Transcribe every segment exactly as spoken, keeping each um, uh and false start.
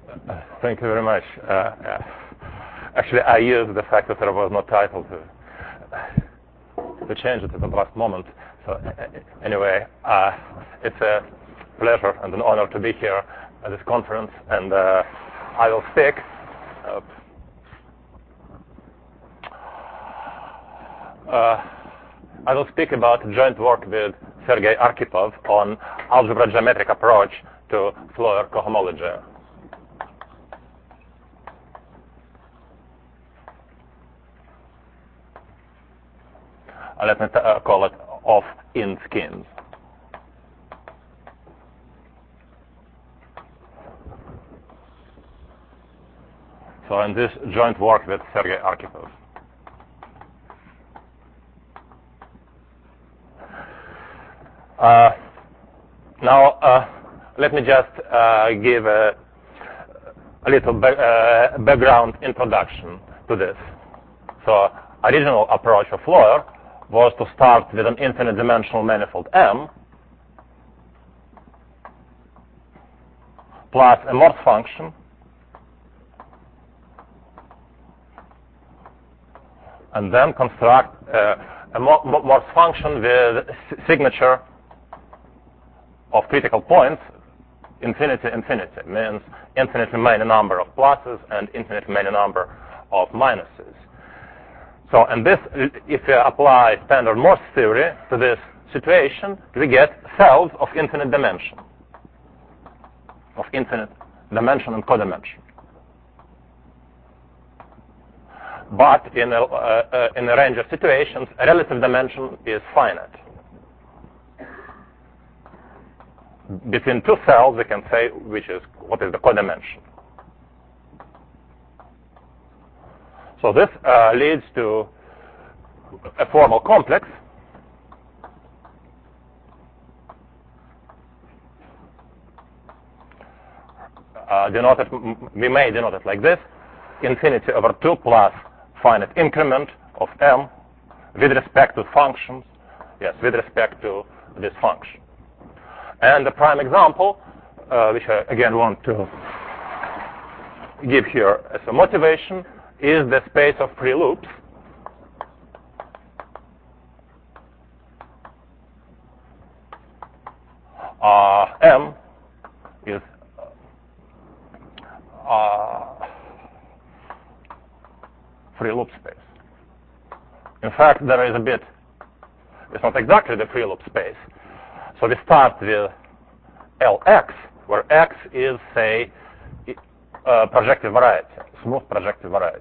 Uh, thank you very much. Uh, uh, actually, I used the fact that there was no title to to change it at the last moment. So uh, anyway, uh, it's a pleasure and an honor to be here at this conference, and uh, I will speak. Uh, uh, I will speak about joint work with Sergei Arkhipov on algebra geometric approach to Floer cohomology. Uh, let me t uh, call it off in skins. So in this joint work with Sergei Arkhipov. Uh, now, uh, let me just uh, give a, a little ba uh, background introduction to this. So, original approach of Floer was to start with an infinite dimensional manifold M plus a Morse function and then construct uh, a Morse function with signature of critical points, infinity, infinity, means infinitely many number of pluses and infinitely many number of minuses. So, and this, if you apply standard Morse theory to this situation, we get cells of infinite dimension, of infinite dimension and codimension. But in a, uh, uh, in a range of situations, a relative dimension is finite. Between two cells, we can say which is what is the codimension. So this uh, leads to a formal complex uh, denoted, we may denote it like this: infinity over two plus finite increment of M with respect to functions, yes, with respect to this function. And the prime example, uh, which I again want to give here as a motivation, is the space of free loops uh, M is uh, free loop space. In fact, there is a bit, it's not exactly the free loop space. So we start with L X, where X is, say, uh, projective variety, smooth projective variety.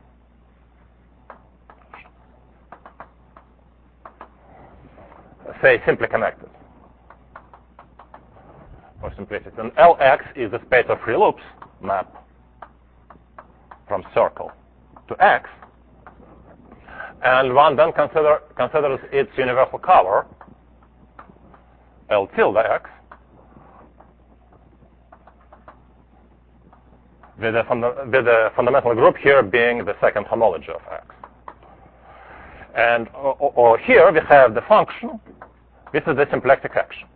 Say, simply connected, for simplicity. And L X is the space of free loops, map from circle to X. And one then consider, considers its universal cover, L tilde X, with a, funda with a fundamental group here being the second homology of X. And or, or here we have the function. This is the symplectic action.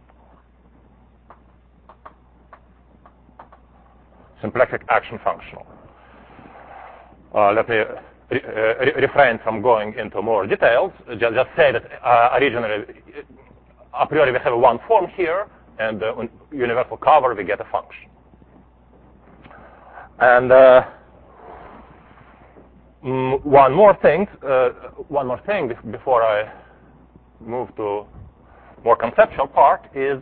Symplectic action functional. Uh, let me re uh, re refrain from going into more details. Just, just say that uh, originally, a priori, we have one form here, and uh, on universal cover, we get a function. And uh, mm, one more thing, uh, one more thing before I move to more conceptual part is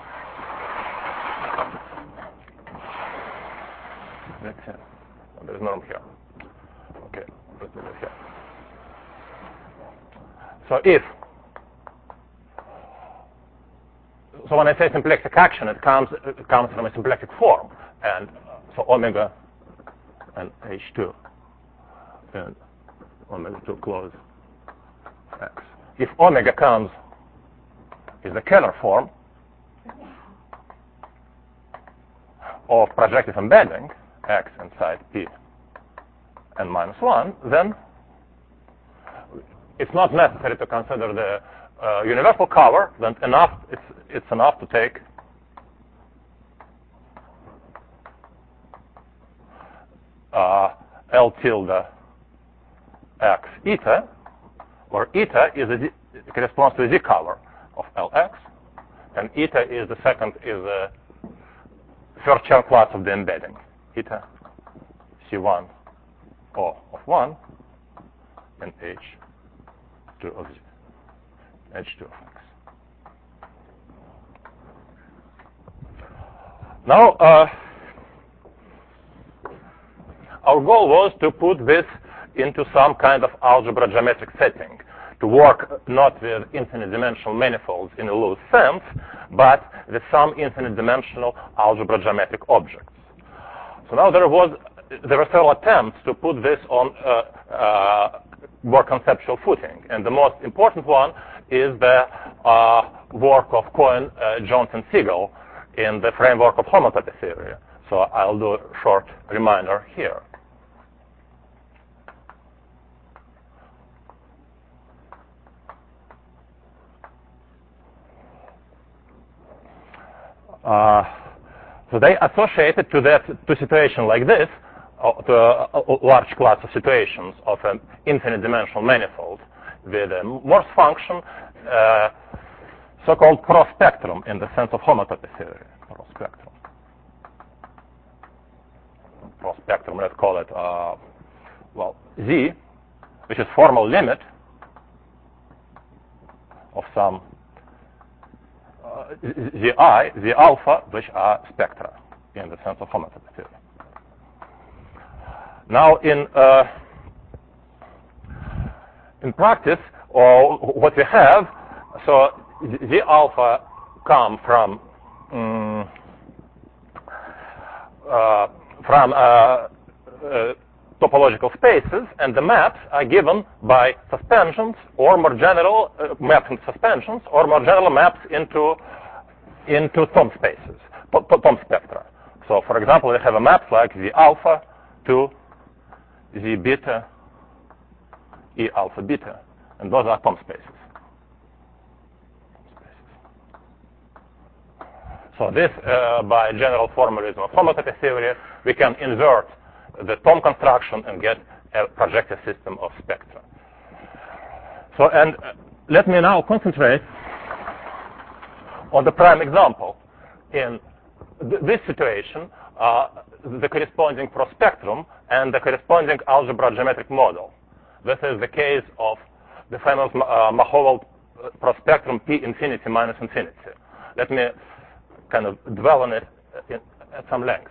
let's see. Oh, there's no room here. Okay, let's move it here. So if so, when I say symplectic action, it comes it comes from a symplectic form, and uh, so omega and H two and omega two close X. If omega comes is the Kähler form of projective embedding X inside P n minus one, then it's not necessary to consider the uh, universal cover. Then enough, it's it's enough to take uh, L tilde x eta, where eta is a z, corresponds to a z-cover of Lx, and eta is the second is the first Chern class of the embedding. Eta C one O of one and H two of z, H two of x. Now, uh, our goal was to put this into some kind of algebra geometric setting, to work not with infinite dimensional manifolds in a loose sense, but with some infinite dimensional algebra geometric objects. So now there was there were several attempts to put this on uh, uh, more conceptual footing, and the most important one is the uh, work of Cohen, uh, Jones, and Siegel in the framework of homotopy theory. So I'll do a short reminder here. Uh, so they associated to that to situation like this, uh, to a, a large class of situations of an infinite dimensional manifold with a Morse function, uh, so-called cross spectrum in the sense of homotopy theory. Cross spectrum. Cross spectrum. Let's call it uh, well Z, which is formal limit of some uh, Z I, Z alpha, which are spectra in the sense of homotopy theory. Now, in uh, in practice, or what we have, so Z alpha come from um, uh, from uh, uh, topological spaces, and the maps are given by suspensions, or more general uh, maps into suspensions, or more general maps into into Thom spaces, Thom spectra. So, for example, we have a map like Z alpha to Z beta, E alpha beta, and those are Thom spaces. So this, uh, by general formalism of homotopy theory, we can invert the Thom construction and get a projective system of spectra. So, and uh, let me now concentrate on the prime example. In th this situation, uh, the corresponding prospectrum and the corresponding algebra geometric model. This is the case of the famous uh, Mahoval prospectrum P infinity minus infinity. Let me kind of dwell on it in, at some length.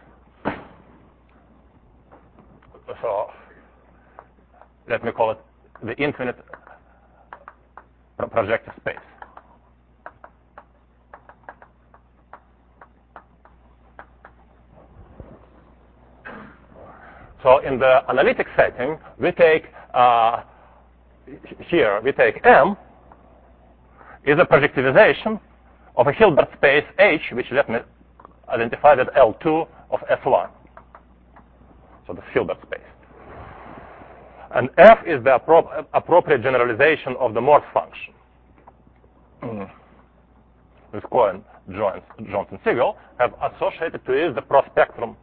So let me call it the infinite pro projective space. So in the analytic setting, we take uh, here we take M is a projectivization of a Hilbert space H, which let me identify that L two of S one. So the Hilbert space. And F is the appro appropriate generalization of the Morse function. Mm. With Cohen, Jones, Jones, and Siegel have associated to it the prospectrum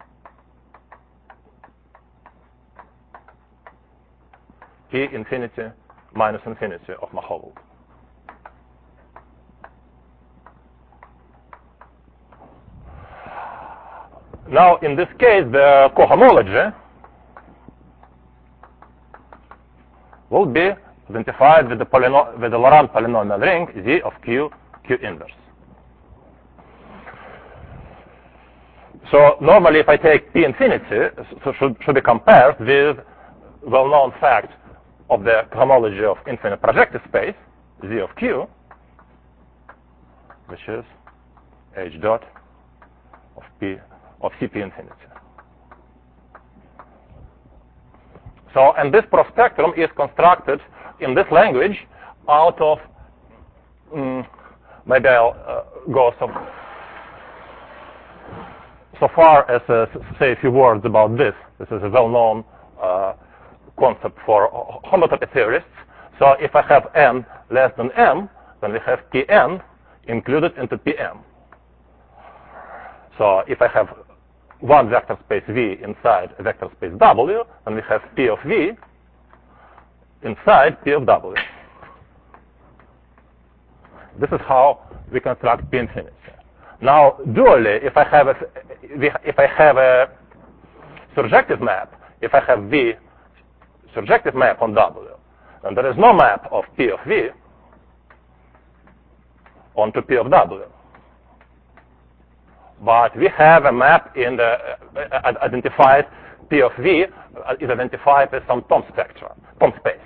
P infinity minus infinity of Mahoval. Now, in this case, the cohomology will be identified with the, with the Laurent polynomial ring Z of Q, Q inverse. So normally, if I take P infinity, so should, should be compared with well-known fact of the homology of infinite projective space, Z of Q, which is H dot of P of C P infinity. So, and this prospectrum is constructed in this language out of, um, maybe I'll uh, go so, so far as uh, say a few words about this. This is a well-known uh, concept for homotopy theorists. So if I have n less than m, then we have Pn included into Pm. So if I have one vector space V inside a vector space W, and we have P of V inside P of W. This is how we construct P infinity. Now, dually, if I have a, if I have a surjective map, if I have V surjective map on W, and there is no map of P of V onto P of W, but we have a map in the uh, identified P of V is identified as some Thom spectra, Thom space.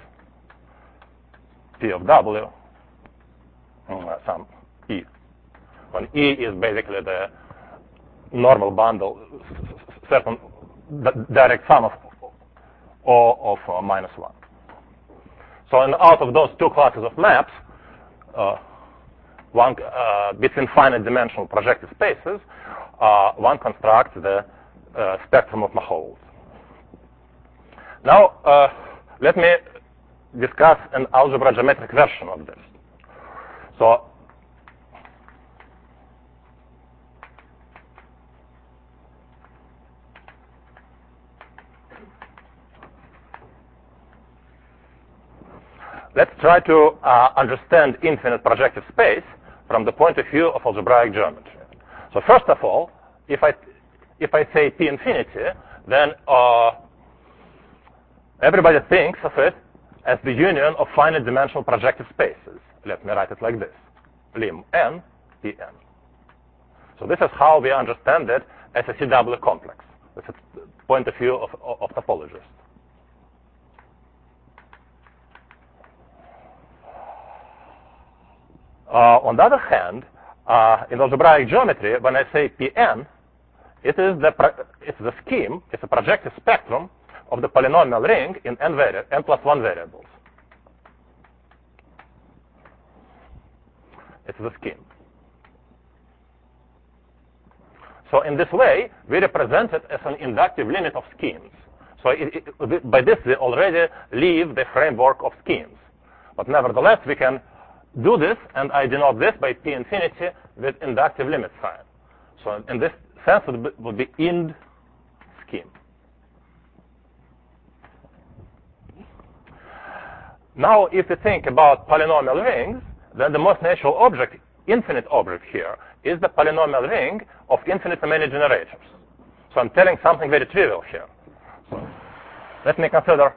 P of W, uh, some E. When E is basically the normal bundle, certain direct sum of O of uh, minus one. So in, out of those two classes of maps, uh, one uh, between finite dimensional projective spaces, uh, one constructs the uh, spectrum of Machaut. Now, uh, let me discuss an algebra geometric version of this. So, let's try to uh, understand infinite projective space from the point of view of algebraic geometry. So first of all, if I if I say P infinity, then uh, everybody thinks of it as the union of finite dimensional projective spaces. Let me write it like this: lim n P n. So this is how we understand it as a C W complex. This is the point of view of, of, of topologists. Uh, on the other hand, uh, in algebraic geometry, when I say Pn, it is the it's the scheme, it's a projective spectrum of the polynomial ring in n, vari n plus one variables. It's the scheme. So in this way, we represent it as an inductive limit of schemes. So it, it, by this, we already leave the framework of schemes. But nevertheless, we can do this, and I denote this by P infinity with inductive limit sign. So in this sense, it would be, would be ind scheme. Now, if you think about polynomial rings, then the most natural object, infinite object here, is the polynomial ring of infinitely many generators. So I'm telling something very trivial here. So let me consider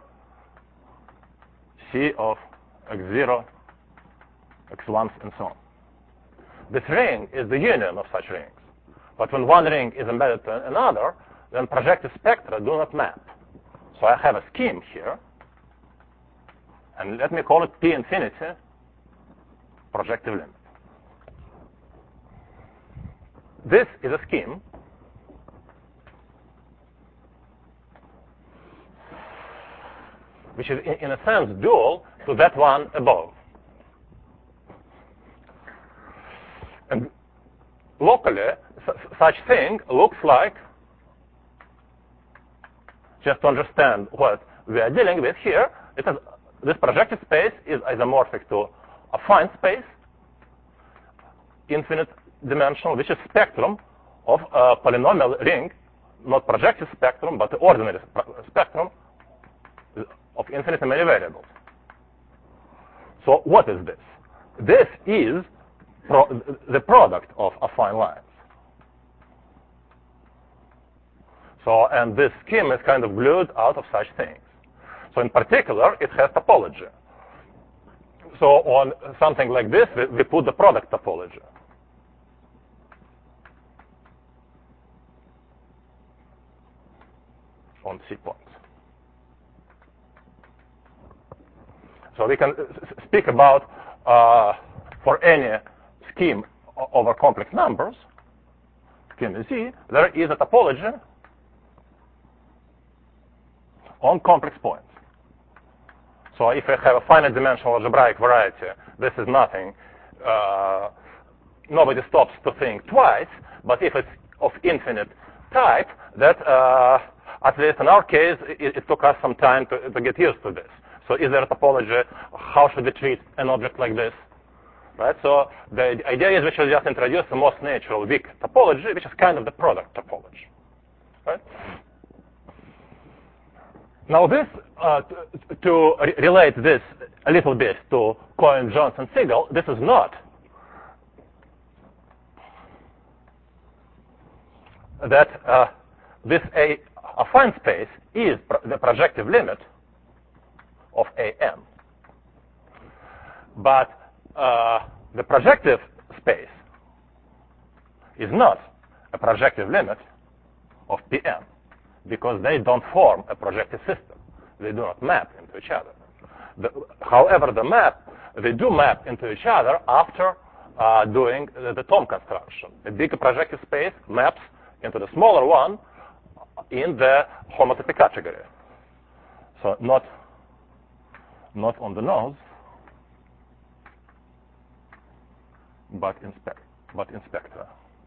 C of x zero, x ones, and so on. This ring is the union of such rings. But when one ring is embedded to another, then projective spectra do not map. So I have a scheme here, and let me call it P infinity projective limit. This is a scheme which is, in, in a sense, dual to that one above. And locally, su such thing looks like, just to understand what we are dealing with here, it is, this projective space is isomorphic to a fine space, infinite dimensional, which is spectrum of a polynomial ring, not projective spectrum, but the ordinary spectrum of infinitely many variables. So what is this? This is Pro the product of affine lines. So, and this scheme is kind of glued out of such things. So in particular, it has topology. So on something like this, we, we put the product topology. On C points. So we can speak about, uh, for any scheme over complex numbers, scheme Z, there is a topology on complex points. So if I have a finite dimensional algebraic variety, this is nothing. Uh, nobody stops to think twice, but if it's of infinite type, that uh, at least in our case, it, it took us some time to, to get used to this. So is there a topology? How should we treat an object like this? Right? So the idea is we should just introduce the most natural weak topology, which is kind of the product topology. Right? Now this, uh, to, to re relate this a little bit to Cohen, Jones, and Siegel, this is not that uh, this A affine space is pr the projective limit of A n. But uh, the projective space is not a projective limit of Pn, because they don't form a projective system. They do not map into each other. The, however, the map, they do map into each other after uh, doing the, the Thom construction. A bigger projective space maps into the smaller one in the homotopy category. So not, not on the nose, but in, spec but in spectra.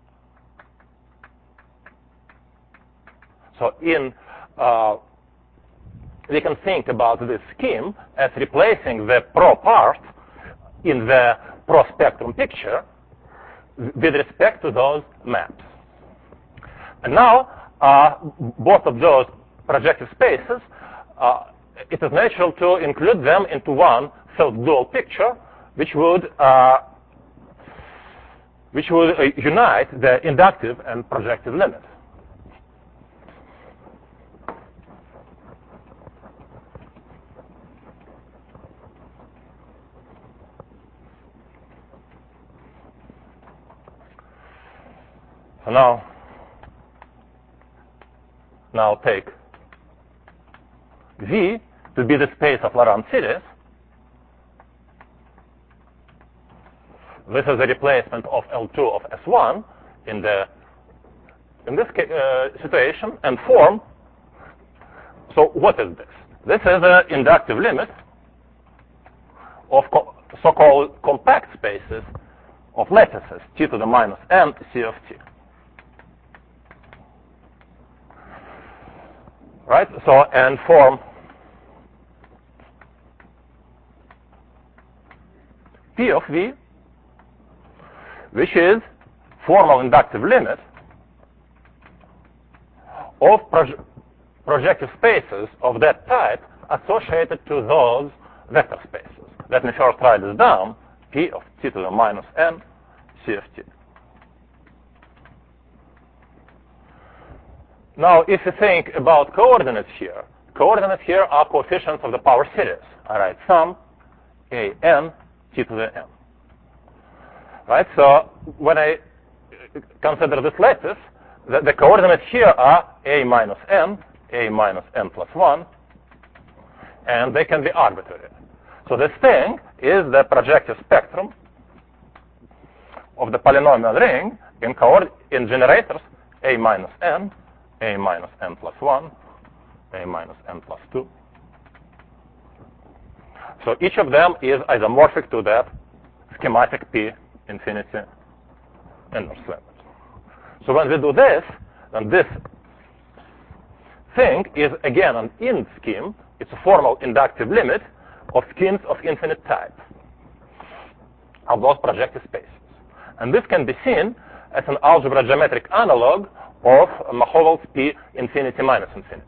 So in, uh, we can think about this scheme as replacing the pro part in the pro spectrum picture with respect to those maps. And now, uh, both of those projective spaces, uh, it is natural to include them into one self-dual picture, which would uh, which would uh, unite the inductive and projective limit. So now, now take V to be the space of Laurent series. This is a replacement of L two of S one in the in this uh, situation, and form. So what is this? This is an inductive limit of co so-called compact spaces of lattices t to the minus n c of t. Right? So, and form P of V, which is formal inductive limit of proje projective spaces of that type associated to those vector spaces. Let me first write this down, P of t to the minus n c of t. Now, if you think about coordinates here, coordinates here are coefficients of the power series. I write sum a n t to the n. Right? So when I consider this lattice, the, the coordinates here are a minus n, a minus n plus one, and they can be arbitrary. So this thing is the projective spectrum of the polynomial ring in, coord in generators a minus n, a minus n plus one, a minus n plus two. So each of them is isomorphic to that schematic P infinity inverse limit. So when we do this, then this thing is again an ind scheme. It's a formal inductive limit of schemes of infinite type of those projective spaces. And this can be seen as an algebra geometric analog of Mahoval's P infinity minus infinity.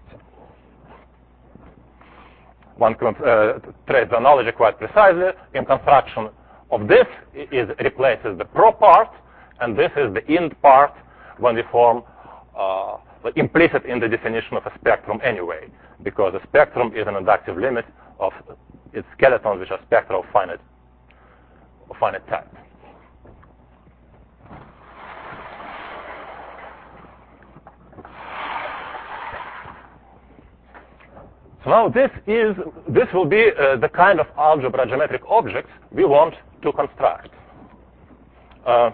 One can uh, trace the analogy quite precisely. In construction of this is replaces the pro part, and this is the ind part when we form uh, implicit in the definition of a spectrum anyway, because a spectrum is an inductive limit of its skeletons, which are spectra of finite, of finite type. So now this is this will be uh, the kind of algebra geometric objects we want to construct. Uh,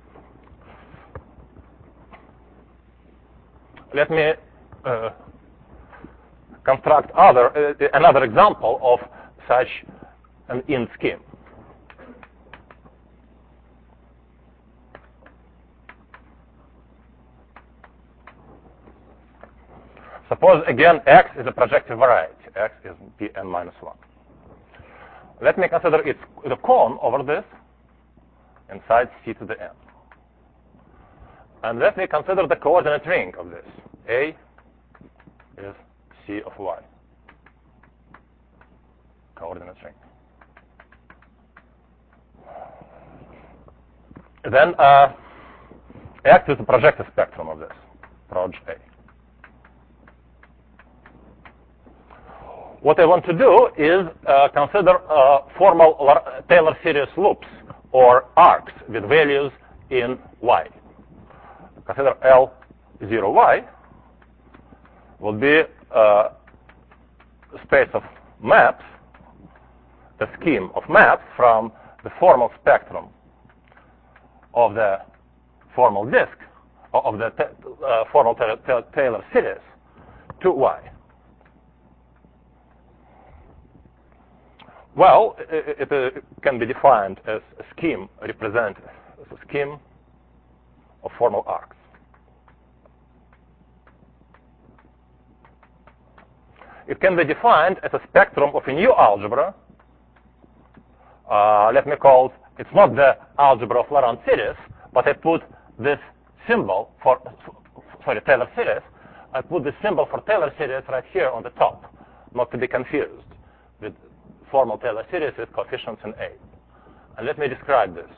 let me uh, construct other uh, another example of such an ind scheme. Suppose, again, X is a projective variety. X is Pn minus one. Let me consider its the cone over this inside C to the n. And let me consider the coordinate ring of this, A, C of Y. Coordinate ring. Then uh, X is the projective spectrum of this, proj A. What I want to do is uh, consider uh, formal Taylor series loops or arcs with values in Y. Consider L zero Y will be a space of maps, a scheme of maps from the formal spectrum of the formal disk, of the uh, formal Taylor series to Y. Well, it, it, it can be defined as a scheme represented as a scheme of formal arcs. It can be defined as a spectrum of a new algebra. Uh, let me call it, it's not the algebra of Laurent series, but I put this symbol for, sorry, Taylor series. I put the symbol for Taylor series right here on the top, not to be confused with formal Taylor series with coefficients in A. And let me describe this.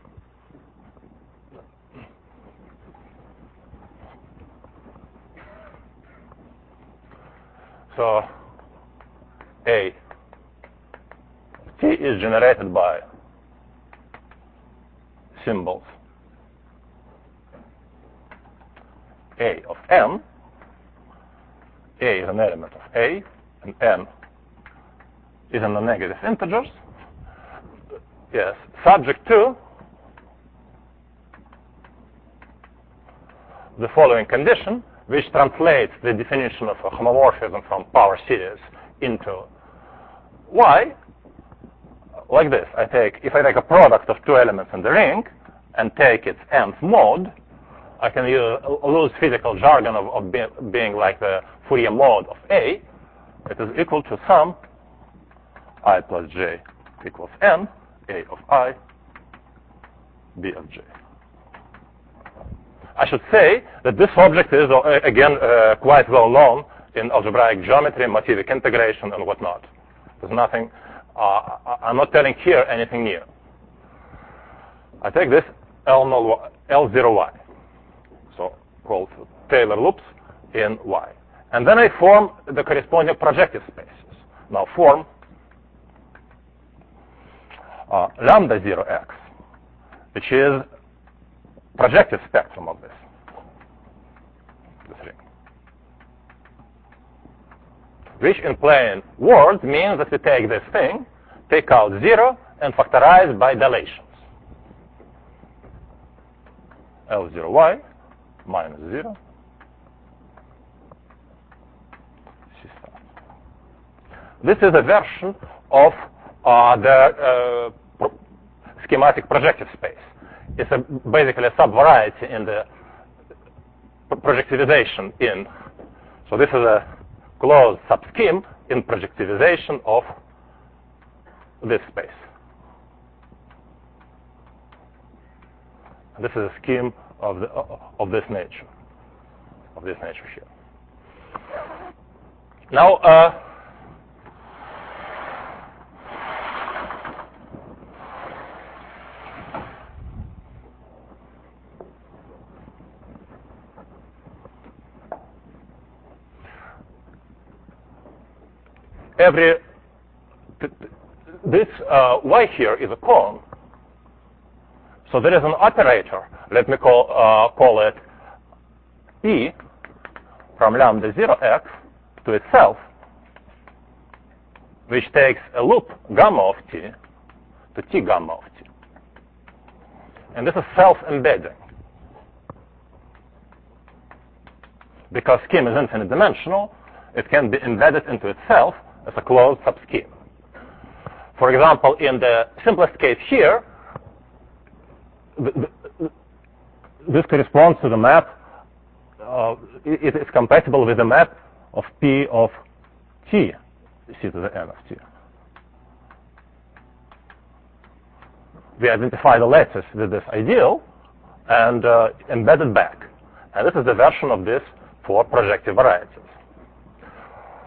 So A T is generated by symbols A of n. A is an element of A, and n is in the negative integers. Yes, subject to the following condition, which translates the definition of a homomorphism from power series into Y, like this. I take, if I take a product of two elements in the ring and take its nth mode, I can use a loose physical jargon of, of be, being like the Fourier mode of A. It is equal to sum I plus J equals N, A of I, B of J. I should say that this object is, uh, again, uh, quite well known in algebraic geometry, motivic integration, and whatnot. There's nothing, uh, I'm not telling here anything new. I take this L zero Y, so called Taylor loops in Y. And then I form the corresponding projective spaces. Now form uh, lambda zero X, which is projective spectrum of this, this ring. Which in plain words means that we take this thing, take out zero, and factorize by dilations. L zero Y minus zero. This is a version of uh, the uh, pro schematic projective space. It's a, basically a subvariety in the projectivization in. So this is a closed subscheme in projectivization of this space. And this is a scheme of the of this nature, of this nature here. Now. Uh, Every this uh, Y here is a cone, so there is an operator. Let me call uh, call it E from lambda zero X to itself, which takes a loop gamma of T to T gamma of T, and this is self-embedding because scheme is infinite dimensional. It can be embedded into itself as a closed subscheme. For example, in the simplest case here, the, the, this corresponds to the map, uh, it, it is compatible with the map of P of T, C to the N of T. We identify the lattice with this ideal and uh, embed it back. And this is the version of this for projective varieties.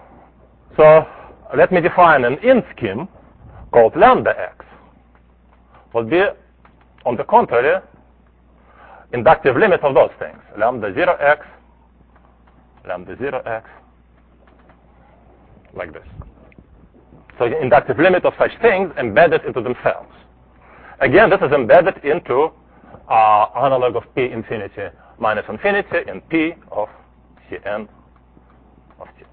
So let me define an int scheme called lambda x. Will be, on the contrary, inductive limit of those things. Lambda zero x, lambda zero x, like this. So the inductive limit of such things embedded into themselves. Again, this is embedded into uh, analog of p infinity minus infinity in p of Cn of t.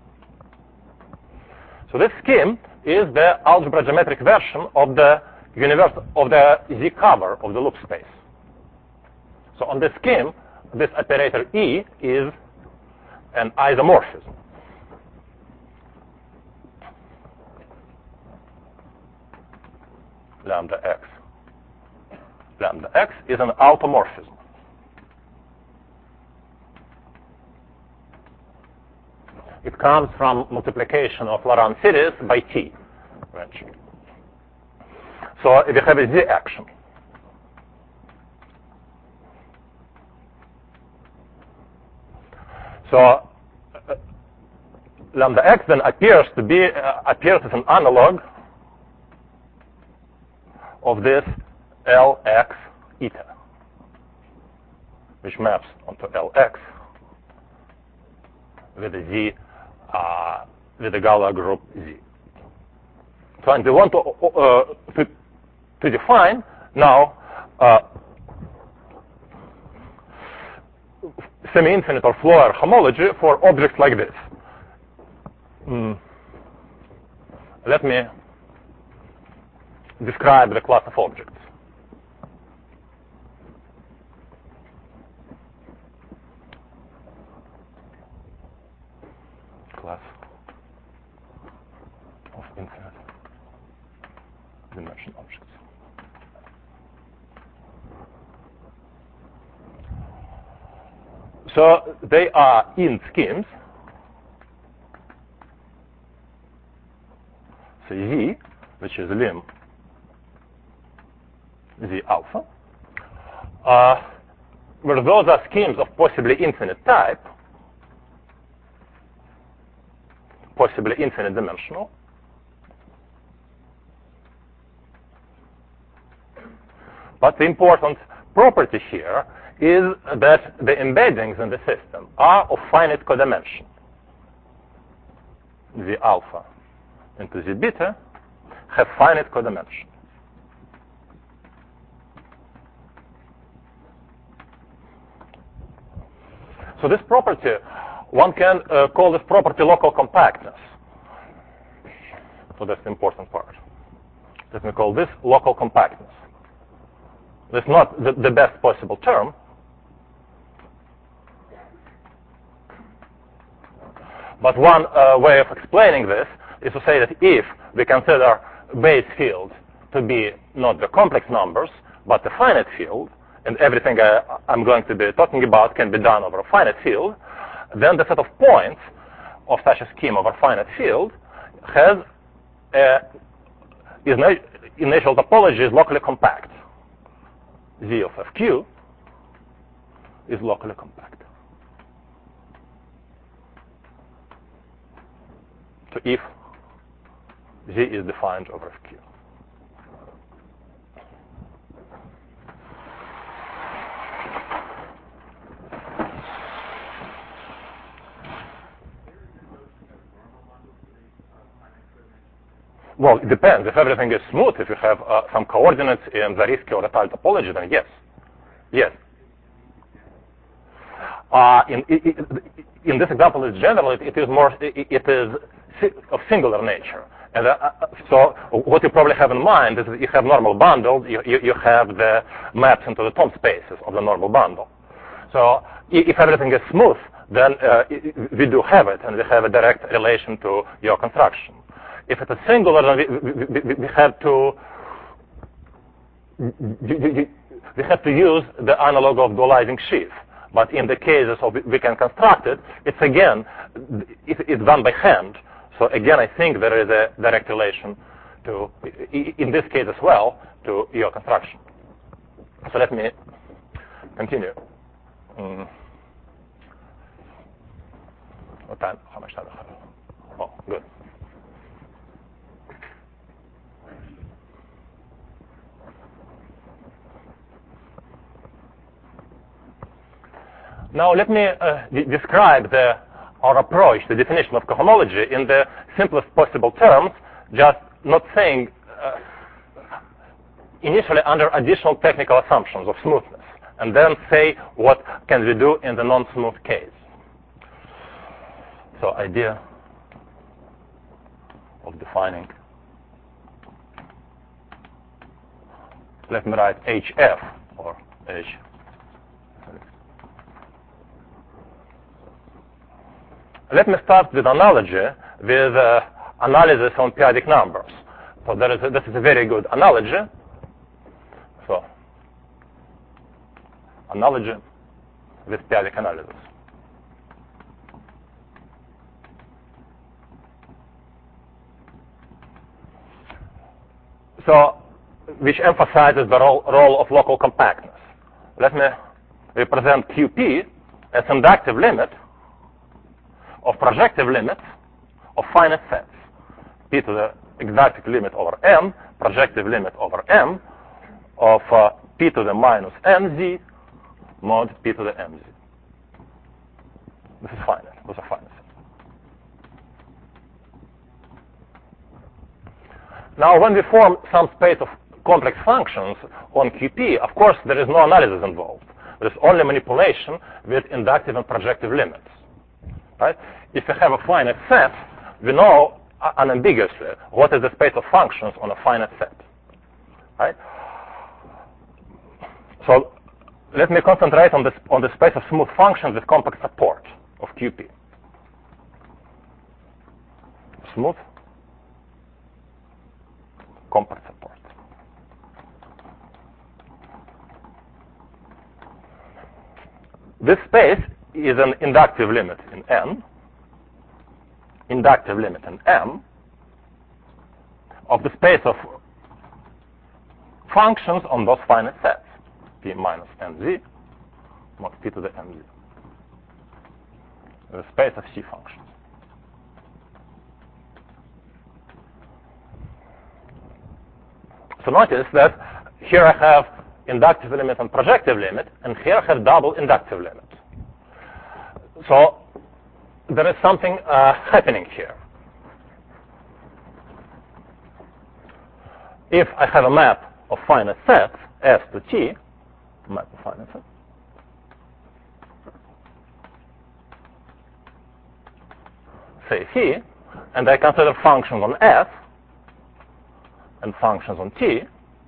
So this scheme is the algebra geometric version of the universe of the Z cover of the loop space. So on this scheme, this operator E is an isomorphism. Lambda x. Lambda x is an automorphism. It comes from multiplication of Laurent series by T range. So we have a Z action. So uh, lambda x then appears to be uh, appears as an analog of this Lx eta, which maps onto Lx with the Z uh, with the Galois group Z. So and we want to uh, to, to define now uh, semi-infinite or Floer homology for objects like this. Mm. Let me describe the class of objects. Class of infinite dimension objects. So they are int schemes. So Z, which is lim Z alpha, uh, where those are schemes of possibly infinite type, possibly infinite dimensional, but the important property here is that the embeddings in the system are of finite codimension. Z alpha into Z beta have finite codimension. So this property, one can uh, call this property local compactness. So that's the important part. Let me call this local compactness. It's not the, the best possible term, but one uh, way of explaining this is to say that if we consider base field to be not the complex numbers, but the finite field, and everything I, I'm going to be talking about can be done over a finite field, then the set of points of such a scheme over a finite field has a, is in natural topology is locally compact. Z of F Q is locally compact. So if Z is defined over F Q. Well, it depends. If everything is smooth, if you have uh, some coordinates in Zariski or Étale topology, then yes. Yes. Uh, in, in, in this example, in general, it, it is more, it, it is of singular nature. And uh, so what you probably have in mind is that you have normal bundles, you, you, you have the maps into the Thom spaces of the normal bundle. So if everything is smooth, then uh, we do have it, and we have a direct relation to your construction. If it is singular, then we, we, we, we have to we have to use the analog of dualizing sheaf. But in the cases of we can construct it, it's again it, it's done by hand. So again, I think there is a direct relation to, in this case as well, to your construction. So let me continue. Mm. What time? How much time do I have? Oh, good. Now let me uh, de describe the, our approach, the definition of cohomology in the simplest possible terms, just not saying uh, initially under additional technical assumptions of smoothness, and then say what can we do in the non-smooth case. So idea of defining, let me write H F or H. Let me start with analogy with uh, analysis on periodic numbers. So there is a, this is a very good analogy. So analogy with periodic analysis. So which emphasizes the role, role of local compactness. Let me represent Q P as inductive limit of projective limits of finite sets. P to the exact limit over M, projective limit over M, of uh, P to the minus Mz mod P to the Mz. This is finite. Those are finite sets. Now, when we form some space of complex functions on Q P, of course, there is no analysis involved. There is only manipulation with inductive and projective limits. Right? If we have a finite set, we know uh, unambiguously what is the space of functions on a finite set. Right? So let me concentrate on, this, on the space of smooth functions with compact support of Q P. Smooth compact support. This space is an inductive limit in N, inductive limit in M, of the space of functions on those finite sets, P minus Nz mod P to the Mz, the space of C functions. So notice that here I have inductive limit and projective limit, and here I have double inductive limit. So there is something uh, happening here. If I have a map of finite sets, S to T, map of finite sets, say T, and I consider functions on S and functions on T,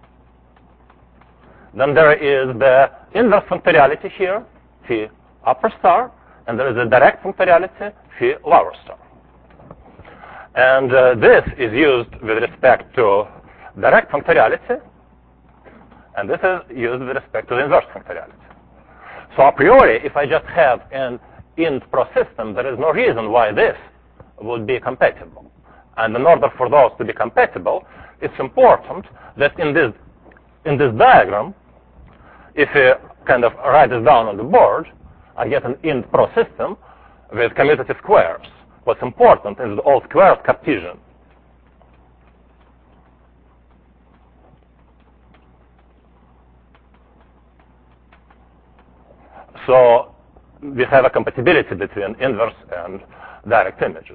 then there is the inverse functoriality here, Phi upper star, and there is a direct functoriality, Phi lower star. And uh, this is used with respect to direct functoriality, and this is used with respect to the inverse functoriality. So a priori, if I just have an int pro system, there is no reason why this would be compatible. And in order for those to be compatible, it's important that in this in this diagram, if you kind of write this down on the board, I get an int pro system with commutative squares. What's important is that all squares Cartesian. So we have a compatibility between inverse and direct images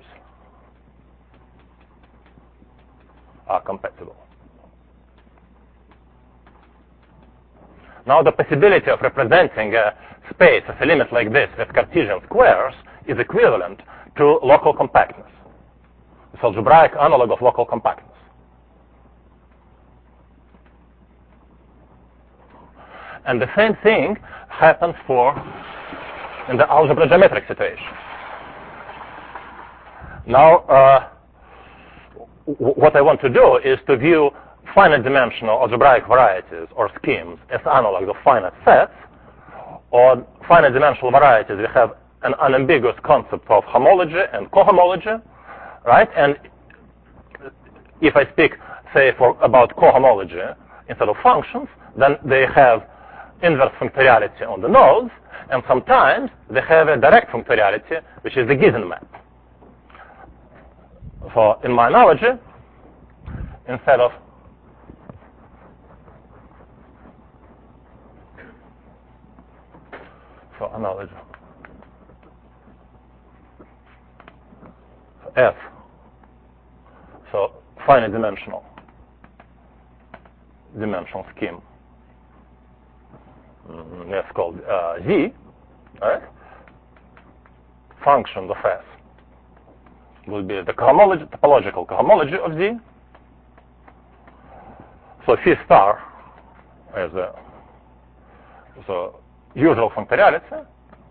are compatible. Now the possibility of representing a space as a limit like this with Cartesian squares is equivalent to local compactness. It's algebraic analog of local compactness. And the same thing happens for in the algebra geometric situation. Now, uh, what I want to do is to view finite dimensional algebraic varieties or schemes as analogs of finite sets. On finite dimensional varieties, we have an unambiguous concept of homology and cohomology, right? And if I speak, say, for about cohomology instead of functions, then they have inverse functoriality on the nodes, and sometimes they have a direct functoriality, which is the given map. So in my analogy, instead of so analogy F, so finite dimensional dimensional scheme, mm, that's called uh, Z, right? Functions of S will be the cohomology, topological cohomology of Z. So phi star is a so usual functoriality,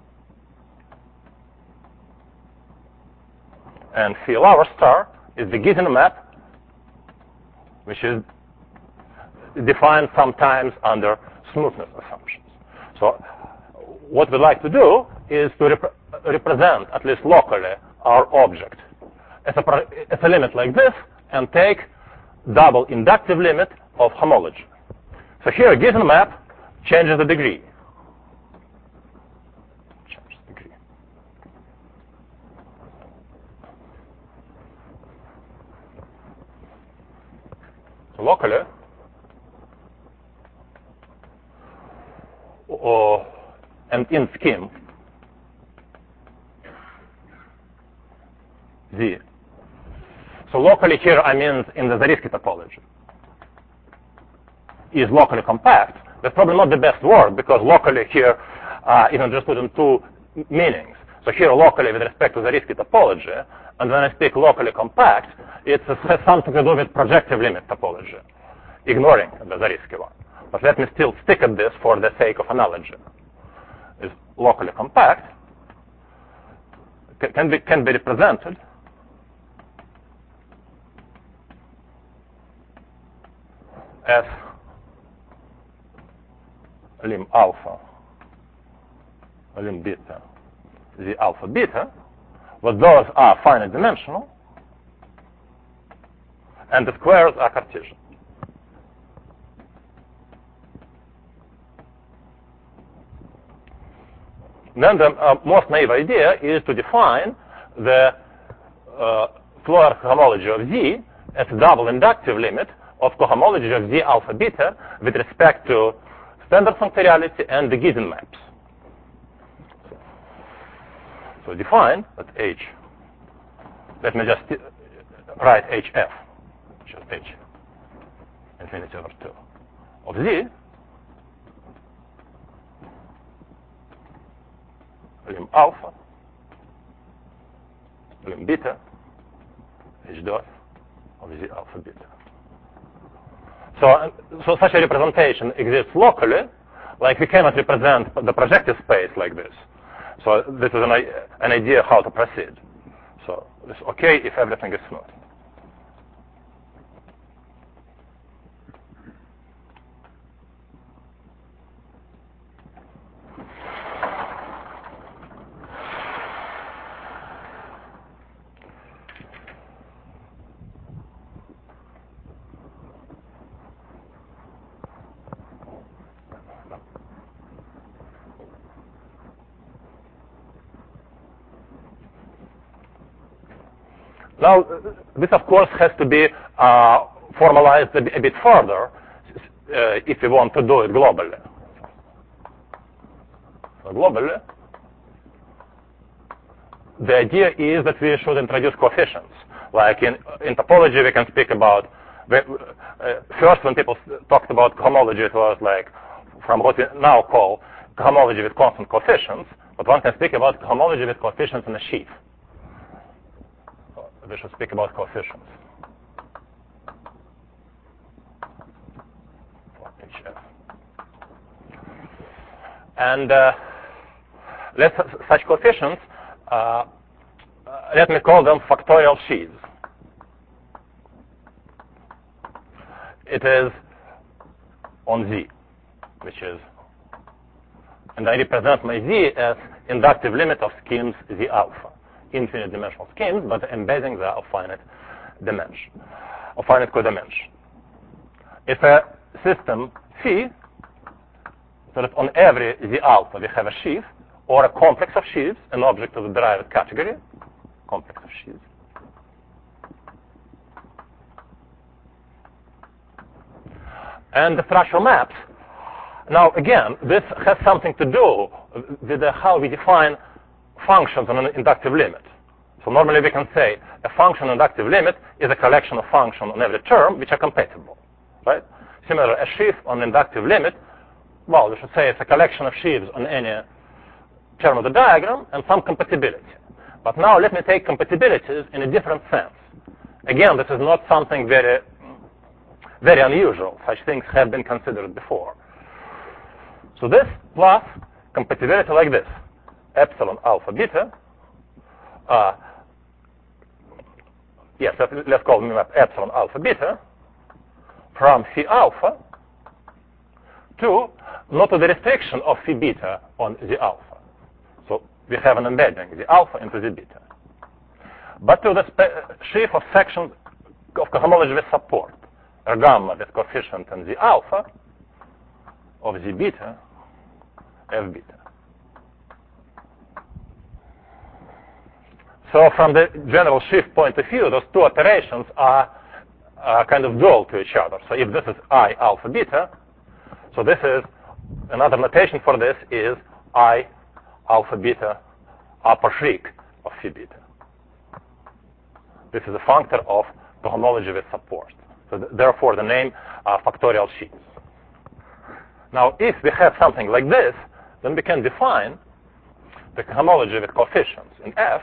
and phi lower star is the Gizen map, which is defined sometimes under smoothness assumptions. So what we like to do is to rep represent, at least locally, our object as a, as a limit like this, and take double inductive limit of homology. So here a Gizen map changes the degree. Changes the degree. So locally, or, and in scheme Z. So locally here I mean in the Zariski topology is locally compact. That's probably not the best word, because locally here uh, is understood in two meanings. So here locally with respect to the Zariski topology, and when I speak locally compact, it has something to do with projective limit topology, ignoring the Zariski one. But let me still stick at this for the sake of analogy. Is locally compact can be can be represented as lim alpha, lim beta, the alpha beta, but those are finite dimensional, and the squares are Cartesian. Then the uh, most naive idea is to define the uh, Floer cohomology of Z as a double inductive limit of cohomology of Z alpha beta with respect to standard functoriality and the Gizen maps. So, so define that H. Let me just write H F, just H infinity over two of Z lim alpha, lim beta, H dot of Z alpha beta. So, so such a representation exists locally, like we cannot represent the projective space like this. So this is an, an idea how to proceed. So it's okay if everything is smooth. Now, this, of course, has to be uh, formalized a, a bit further uh, if we want to do it globally. So globally, the idea is that we should introduce coefficients. Like in, in topology, we can speak about, uh, first when people talked about cohomology, it was like from what we now call cohomology with constant coefficients, but one can speak about cohomology with coefficients in a sheaf. We should speak about coefficients. H F. And uh, let such coefficients, uh, let me call them factorial sheaves. It is on Z, which is, and I represent my Z as inductive limit of schemes Z alpha. Infinite dimensional schemes, but embedding the of finite dimension, of finite codimension. If a system phi, so that on every Z alpha we have a sheaf, or a complex of sheaves, an object of the derived category, complex of sheaves, and the structural maps. Now, again, this has something to do with the, how we define functions on an inductive limit. So normally we can say a function on inductive limit is a collection of functions on every term which are compatible, right? Similar, a sheaf on inductive limit, well, we should say it's a collection of sheaves on any term of the diagram and some compatibility. But now let me take compatibilities in a different sense. Again, this is not something very, very unusual. Such things have been considered before. So this plus compatibility like this, epsilon alpha beta, uh, yes, let's call them epsilon alpha beta, from phi alpha to not to the restriction of phi beta on the alpha. So we have an embedding the alpha into the beta. But to the sheaf of sections of cohomology with support, a gamma with coefficient and the alpha of the beta, f beta. So from the general sheaf point of view, those two operations are uh, kind of dual to each other. So if this is I alpha beta, so this is, another notation for this is I alpha beta upper shriek of phi beta. This is a functor of cohomology with support. So th therefore the name uh, factorial sheaves. Now if we have something like this, then we can define the cohomology with coefficients in F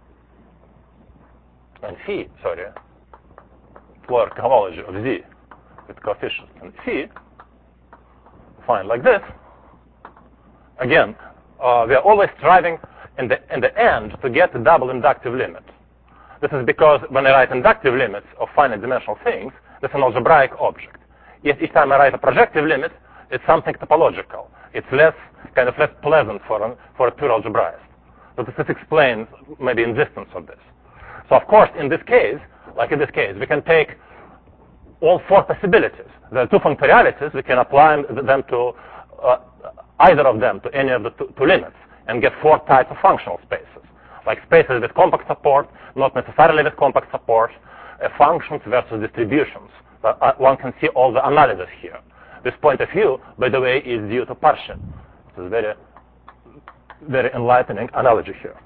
and phi, sorry, Floer cohomology of Z with coefficients in phi, find like this. Again, uh, we are always striving in the, in the end to get a double inductive limit. This is because when I write inductive limits of finite dimensional things, that's an algebraic object. Yet each time I write a projective limit, it's something topological. It's less, kind of less pleasant for a, for a pure algebraist. So this explains maybe insistence of this. So of course, in this case, like in this case, we can take all four possibilities. There are two functorialities. We can apply them to uh, either of them to any of the two, two limits and get four types of functional spaces, like spaces with compact support, not necessarily with compact support, uh, functions versus distributions. But, uh, one can see all the analysis here. This point of view, by the way, is due to Parshin. This is very, very enlightening analogy here.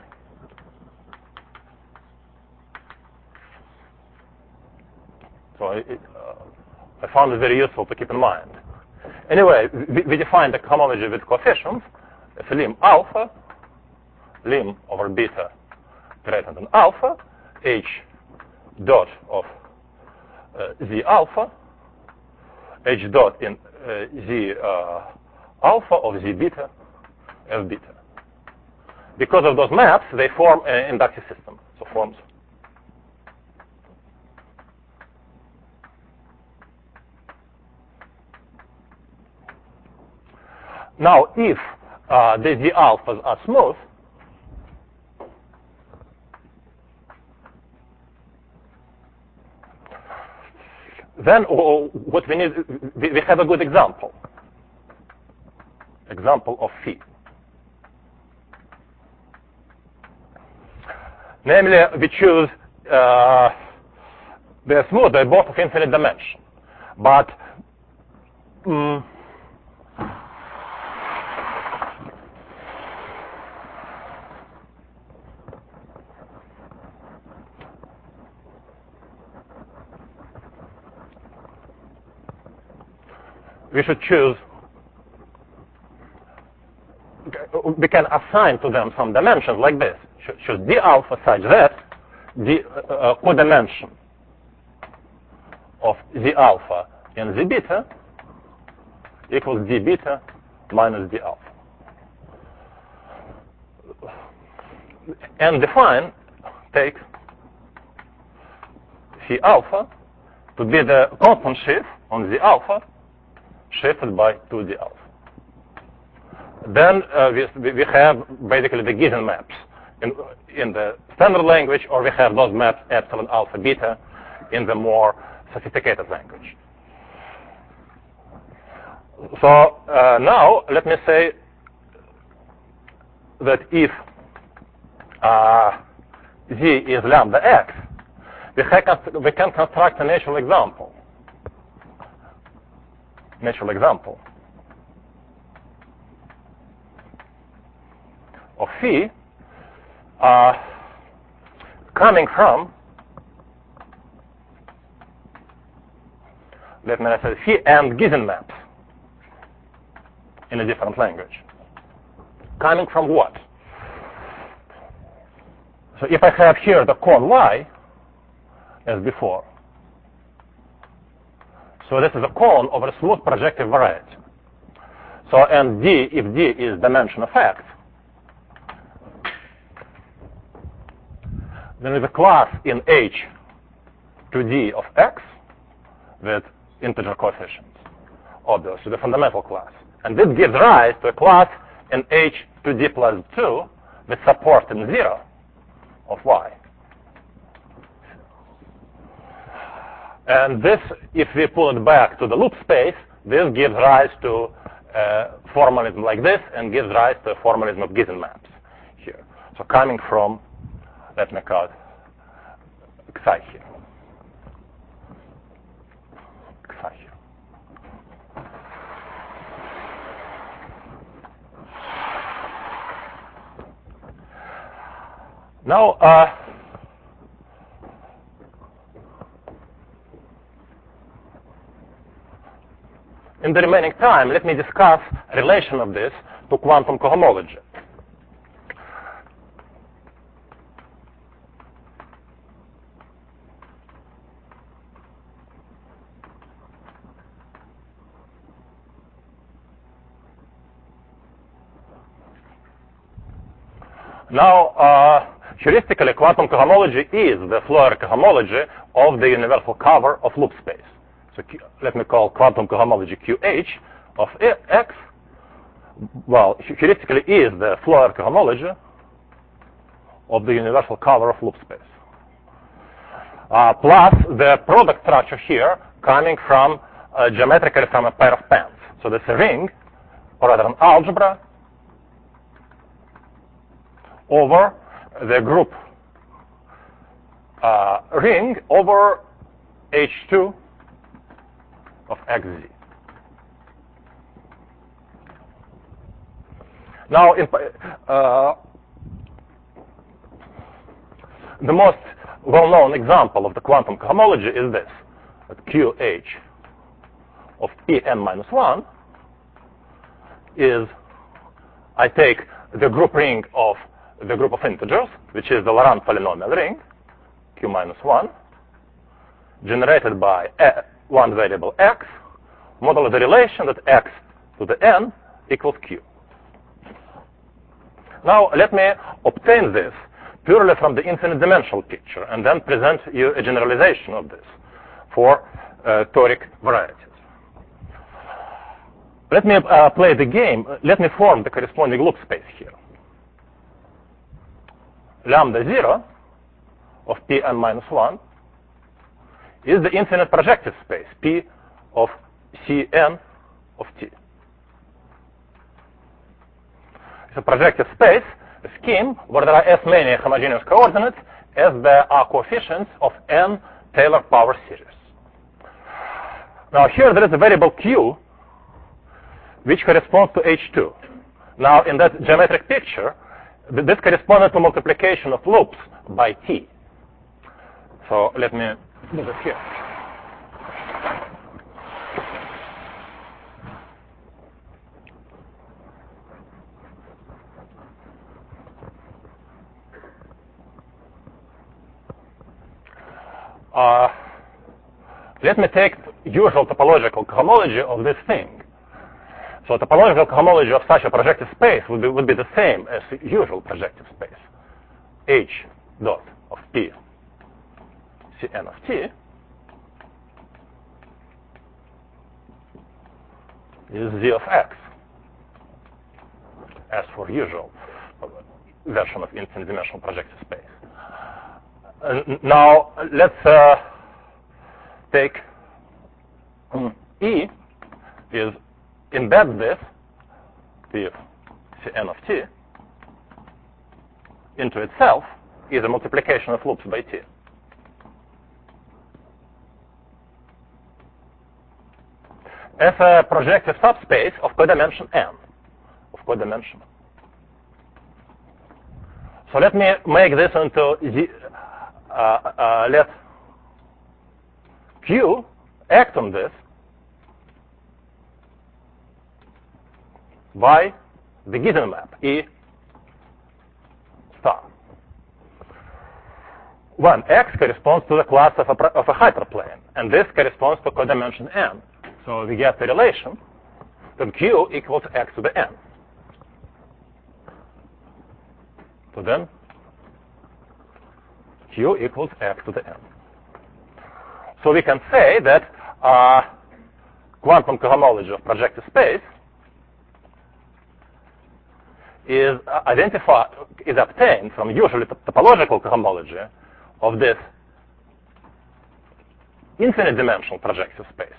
So it, uh, I found it very useful to keep in mind. Anyway, we, we define the cohomology with coefficients as lim alpha, lim over beta greater than alpha, h dot of uh, z alpha, h dot in uh, z uh, alpha of z beta, f beta. Because of those maps, they form an inductive system. So forms. Now, if uh, the z alphas are smooth, then oh, what we need, we have a good example. Example of phi. Namely, we choose, uh, they're smooth, they're both of infinite dimension. But, um, we should choose, we can assign to them some dimensions like this. Choose d alpha such that the uh, codimension of z alpha and z beta equals d beta minus d alpha. And define, take phi alpha to be the constant sheaf on z alpha shifted by two d alpha. Then uh, we, we have basically the given maps in, in the standard language, or we have those maps epsilon alpha beta in the more sophisticated language. So uh, now let me say that if uh, z is lambda x, we, have, we can construct a natural example. natural example of phi uh, coming from, let me say, phi and Gisin maps in a different language. Coming from what? So if I have here the cone y as before, so this is a cone over a smooth projective variety. So and D, if D is dimension of X, then is a class in H to D of X with integer coefficients, obviously the fundamental class. And this gives rise to a class in H to D plus two with support in zero of Y. And this, if we pull it back to the loop space, this gives rise to a formalism like this and gives rise to a formalism of Gisin maps here. So coming from, let me call it Xi here. Xi here. Now, uh, in the remaining time, let me discuss relation of this to quantum cohomology. Now, uh, heuristically, quantum cohomology is the Floer cohomology of the universal cover of loop space. So Q, let me call quantum cohomology Q H of X, well, heuristically is the Floer cohomology of the universal cover of loop space. Uh, plus the product structure here coming from uh, geometrically from a pair of pens. So that's a ring, or rather an algebra, over the group uh, ring over H two of X Z. Now, in, uh, the most well-known example of the quantum cohomology is this, that Q H of P n minus one is, I take the group ring of the group of integers, which is the Laurent polynomial ring, Q minus one, generated by a, one variable x, modulo the relation that x to the n equals q. Now, let me obtain this purely from the infinite dimensional picture and then present you a generalization of this for uh, toric varieties. Let me uh, play the game. Let me form the corresponding loop space here. Lambda zero of Pn minus one is the infinite projective space, P of Cn of T. It's a projective space, a scheme where there are as many homogeneous coordinates as there are coefficients of n Taylor power series. Now here there is a variable q which corresponds to H two. Now in that geometric picture, this corresponds to multiplication of loops by T. So let me do this here. Uh, let me take usual topological cohomology of this thing. So topological cohomology of such a projective space would be, would be the same as usual projective space. H dot of P Cn of T is Z of X, as for usual version of infinite dimensional projective space. Uh, now let's uh, take um, E is embed this P of Cn of T into itself is a multiplication of loops by T. as a projective subspace of codimension n, of codimension. So let me make this into the, uh, uh, let Q act on this by the given map E star. When X corresponds to the class of a, of a hyperplane, and this corresponds to codimension n. So we get the relation that Q equals X to the n. So then Q equals X to the n. So we can say that uh, quantum cohomology of projective space is identified, is obtained from usually topological cohomology of this infinite dimensional projective space.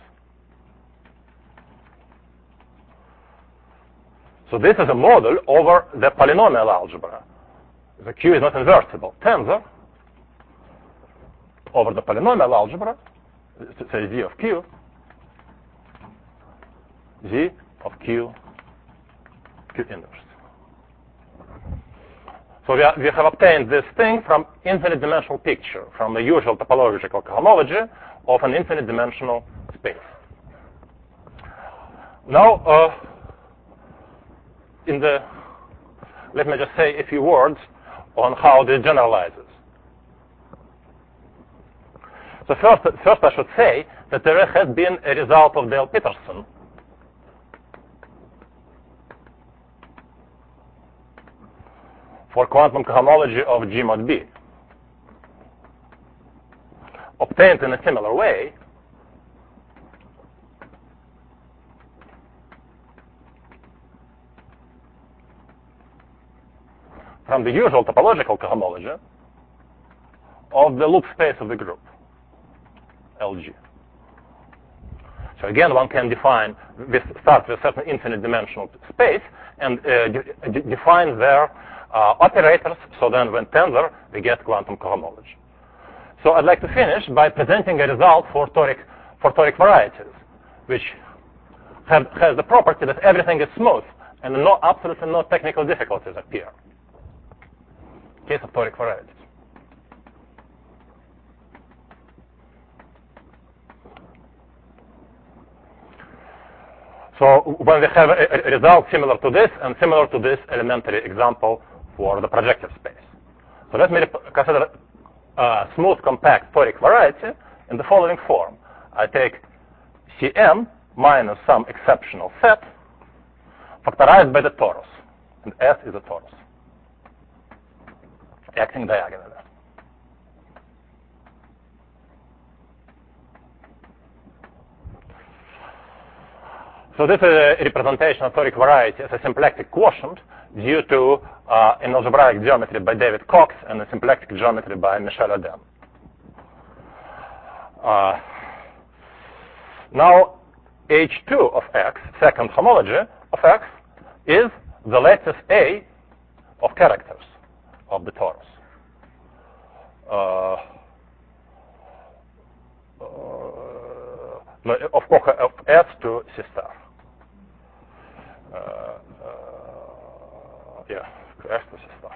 So this is a model over the polynomial algebra. The Q is not invertible. Tensor over the polynomial algebra, say Z of Q, Z of Q, Q inverse. So we, are, we have obtained this thing from infinite dimensional picture, from the usual topological cohomology of an infinite dimensional space. Now, uh, in the, let me just say a few words on how this generalizes. So first, first I should say that there has been a result of Dale Peterson for quantum cohomology of G mod B, obtained in a similar way from the usual topological cohomology of the loop space of the group, L G. So again, one can define, this start with a certain infinite dimensional space and uh, de de define their uh, operators, so then when tensor, we get quantum cohomology. So I'd like to finish by presenting a result for toric, for toric varieties, which have, has the property that everything is smooth and no, absolutely no technical difficulties appear. Case of toric varieties. So when we have a, a result similar to this and similar to this elementary example for the projective space. So let me consider a smooth compact toric variety in the following form. I take Cn minus some exceptional set factorized by the torus, and S is a torus acting diagonally. So this is a representation of toric variety as a symplectic quotient due to uh, an algebraic geometry by David Cox and a symplectic geometry by Michel Adam. Uh, now, H two of X, second homology of X, is the lattice A of characters of the torus. Uh, uh, of, of S to C star. Uh, uh, yeah, S to C star.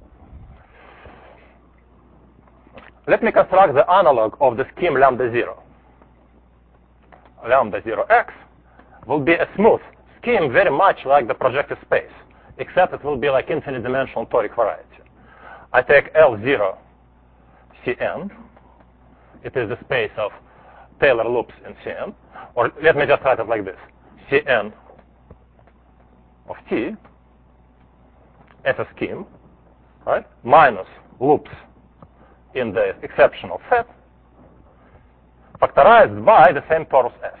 Let me construct the analog of the scheme lambda zero. Lambda zero X will be a smooth scheme very much like the projective space, except it will be like infinite dimensional toric variety. I take L zero Cn. It is the space of Taylor loops in Cn. Or let me just write it like this. Cn of T as a scheme, right? Minus loops in the exceptional set, factorized by the same torus S.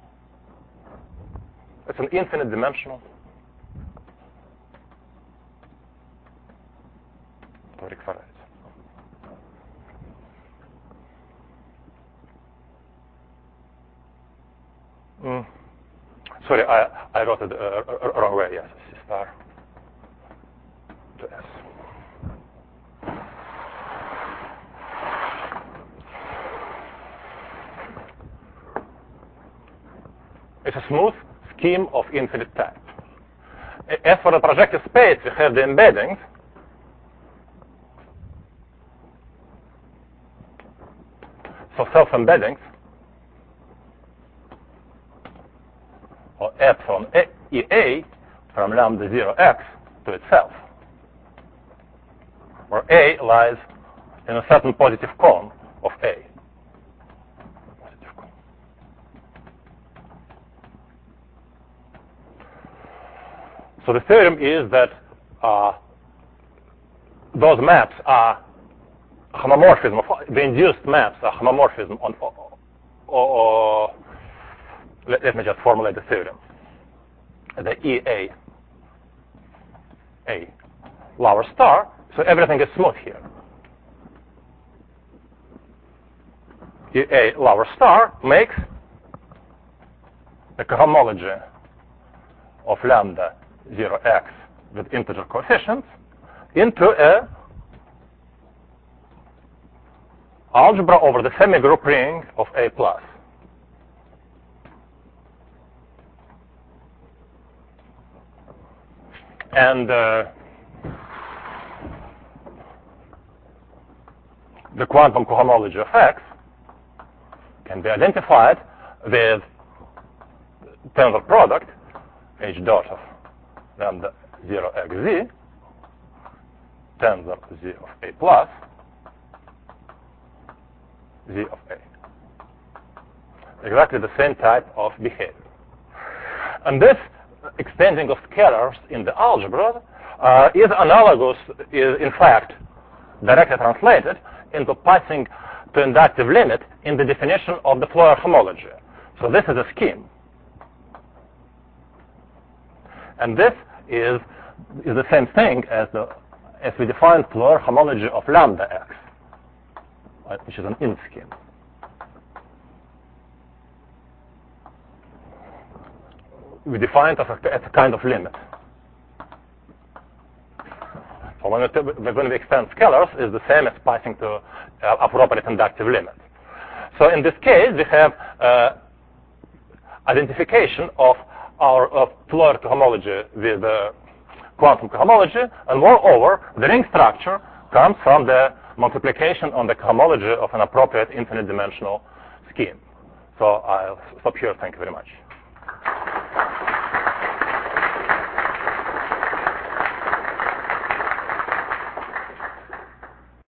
It's an infinite dimensional toric variety. Mm. Sorry, I, I wrote it uh, wrong way. Yes, C star to S. It's a smooth scheme of infinite type. As for the projective space, we have the embeddings. So self-embeddings, or epsilon E A from lambda zero x to itself, where A lies in a certain positive cone of A. Positive cone. So the theorem is that uh, those maps are homomorphism, of, the induced maps are homomorphism on, or, or let, let me just formulate the theorem. The E A, A, lower star, so everything is smooth here. E A lower star makes the cohomology of lambda zero x with integer coefficients into a algebra over the semigroup ring of A plus. And uh, the quantum cohomology of X can be identified with tensor product H dot of lambda zero x z, tensor z of A plus, z of A. Exactly the same type of behavior. And this extending of scalars in the algebra uh, is analogous, is in fact directly translated into passing to inductive limit in the definition of the Floer homology. So this is a scheme. And this is, is the same thing as, the, as we defined Floer homology of lambda x, right, which is an in scheme. We define it as a, as a kind of limit. So when, it, when we extend scalars, it's the same as passing to uh, appropriate inductive limit. So in this case, we have uh, identification of our uh, Floer cohomology with uh, quantum cohomology, and moreover, the ring structure comes from the multiplication on the cohomology of an appropriate infinite dimensional scheme. So I'll stop here. Thank you very much.